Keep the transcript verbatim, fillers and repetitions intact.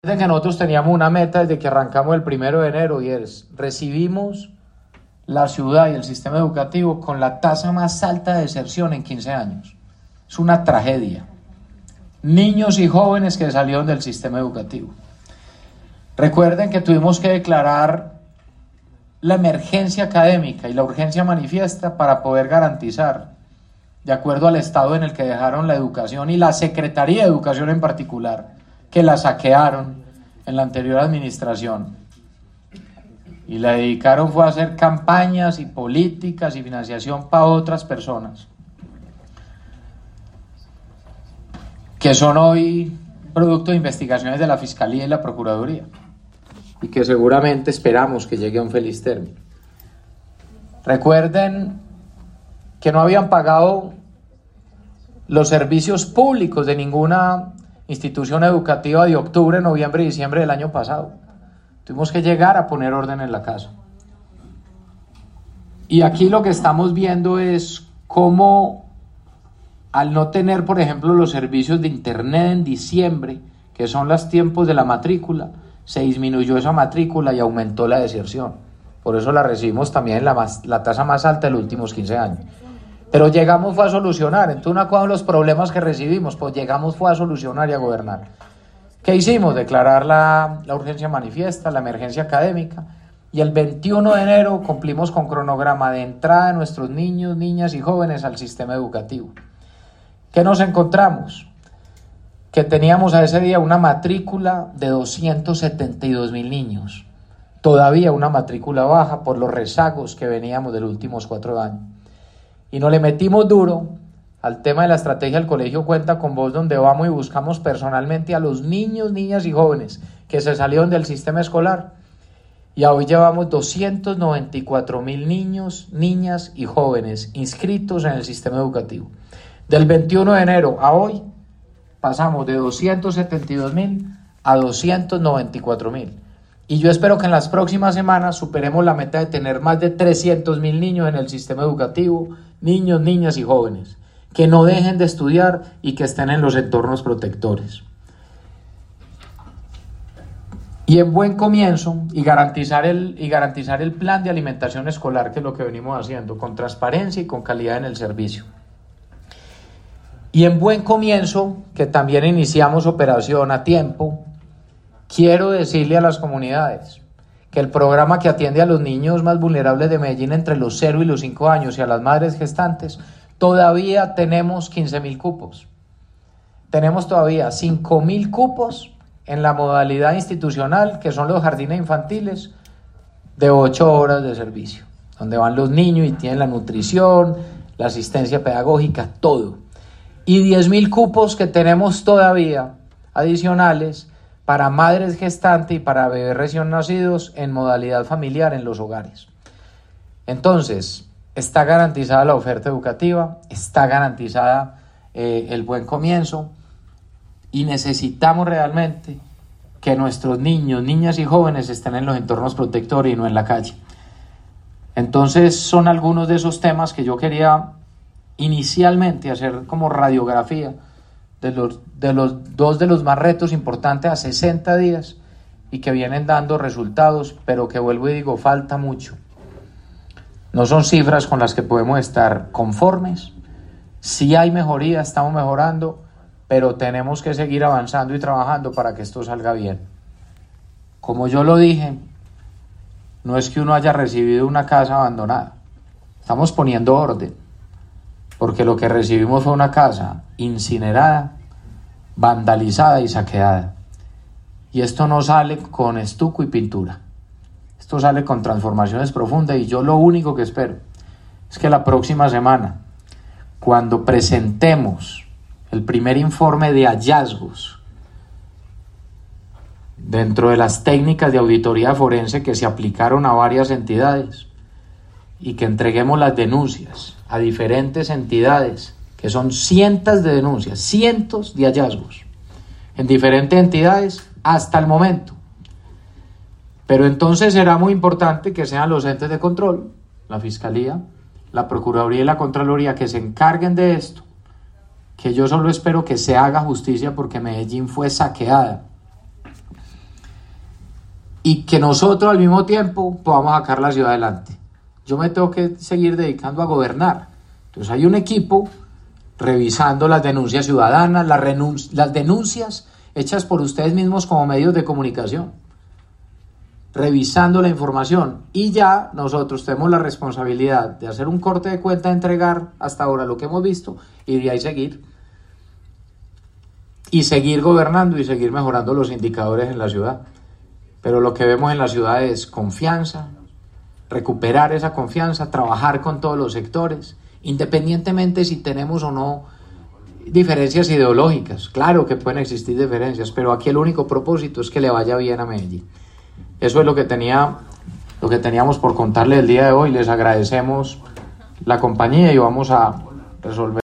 que nosotros teníamos una meta desde que arrancamos el primero de enero y es, recibimos la ciudad y el sistema educativo con la tasa más alta de deserción en quince años. Es una tragedia. Niños y jóvenes que salieron del sistema educativo. Recuerden que tuvimos que declarar la emergencia académica y la urgencia manifiesta para poder garantizar, de acuerdo al estado en el que dejaron la educación y la Secretaría de Educación en particular, que la saquearon en la anterior administración y la dedicaron fue a hacer campañas y políticas y financiación para otras personas que son hoy producto de investigaciones de la Fiscalía y la Procuraduría y que seguramente esperamos que llegue a un feliz término. Recuerden que no habían pagado los servicios públicos de ninguna institución educativa de octubre, noviembre y diciembre del año pasado. Tuvimos que llegar a poner orden en la casa. Y aquí lo que estamos viendo es cómo, al no tener, por ejemplo, los servicios de internet en diciembre, que son los tiempos de la matrícula, se disminuyó esa matrícula y aumentó la deserción. Por eso la recibimos también en la, más, la tasa más alta de los últimos quince años. Pero llegamos fue a solucionar. Entonces, una cosa de los problemas que recibimos, pues llegamos fue a solucionar y a gobernar. ¿Qué hicimos? Declarar la, la urgencia manifiesta, la emergencia académica, y el veintiuno de enero cumplimos con cronograma de entrada de nuestros niños, niñas y jóvenes al sistema educativo. ¿Qué nos encontramos? Que teníamos a ese día una matrícula de doscientos setenta y dos mil niños. Todavía una matrícula baja por los rezagos que veníamos de los últimos cuatro años. Y nos le metimos duro al tema de la estrategia del Colegio Cuenta con Vos, donde vamos y buscamos personalmente a los niños, niñas y jóvenes que se salieron del sistema escolar. Y hoy llevamos doscientos noventa y cuatro mil niños, niñas y jóvenes inscritos en el sistema educativo. Del veintiuno de enero a hoy pasamos de doscientos setenta y dos mil a doscientos noventa y cuatro mil. Y yo espero que en las próximas semanas superemos la meta de tener más de trescientos mil niños en el sistema educativo, niños, niñas y jóvenes, que no dejen de estudiar y que estén en los entornos protectores. Y en buen comienzo, y garantizar el, y garantizar el plan de alimentación escolar, que es lo que venimos haciendo, con transparencia y con calidad en el servicio. Y en buen comienzo, que también iniciamos operación a tiempo, quiero decirle a las comunidades que el programa que atiende a los niños más vulnerables de Medellín entre los cero y los cinco años y a las madres gestantes, todavía tenemos quince mil cupos. Tenemos todavía cinco mil cupos en la modalidad institucional, que son los jardines infantiles, de ocho horas de servicio, donde van los niños y tienen la nutrición, la asistencia pedagógica, todo. Y diez mil cupos que tenemos todavía adicionales para madres gestantes y para bebés recién nacidos en modalidad familiar en los hogares. Entonces, está garantizada la oferta educativa, está garantizada eh, el buen comienzo y necesitamos realmente que nuestros niños, niñas y jóvenes estén en los entornos protectores y no en la calle. Entonces, son algunos de esos temas que yo quería inicialmente hacer como radiografía de los, de los dos de los más retos importantes a sesenta días y que vienen dando resultados, pero que vuelvo y digo, falta mucho. No son cifras con las que podemos estar conformes. Sí hay mejoría, estamos mejorando, pero tenemos que seguir avanzando y trabajando para que esto salga bien. Como yo lo dije, no es que uno haya recibido una casa abandonada. Estamos poniendo orden, porque lo que recibimos fue una casa incinerada, vandalizada y saqueada. Y esto no sale con estuco y pintura. Esto sale con transformaciones profundas y yo lo único que espero es que la próxima semana, cuando presentemos el primer informe de hallazgos dentro de las técnicas de auditoría forense que se aplicaron a varias entidades y que entreguemos las denuncias a diferentes entidades, que son cientos de denuncias, cientos de hallazgos en diferentes entidades hasta el momento. Pero entonces será muy importante que sean los entes de control, la Fiscalía, la Procuraduría y la Contraloría, que se encarguen de esto, que yo solo espero que se haga justicia porque Medellín fue saqueada y que nosotros al mismo tiempo podamos sacar la ciudad adelante. Yo me tengo que seguir dedicando a gobernar. Entonces hay un equipo revisando las denuncias ciudadanas, las, renun- las denuncias hechas por ustedes mismos como medios de comunicación, revisando la información, y ya nosotros tenemos la responsabilidad de hacer un corte de cuenta, de entregar hasta ahora lo que hemos visto y de ahí seguir y seguir gobernando y seguir mejorando los indicadores en la ciudad. Pero lo que vemos en la ciudad es confianza, recuperar esa confianza, trabajar con todos los sectores, independientemente si tenemos o no diferencias ideológicas. Claro que pueden existir diferencias, pero aquí el único propósito es que le vaya bien a Medellín. Eso es lo que tenía, lo que teníamos por contarle el día de hoy. Les agradecemos la compañía y vamos a resolver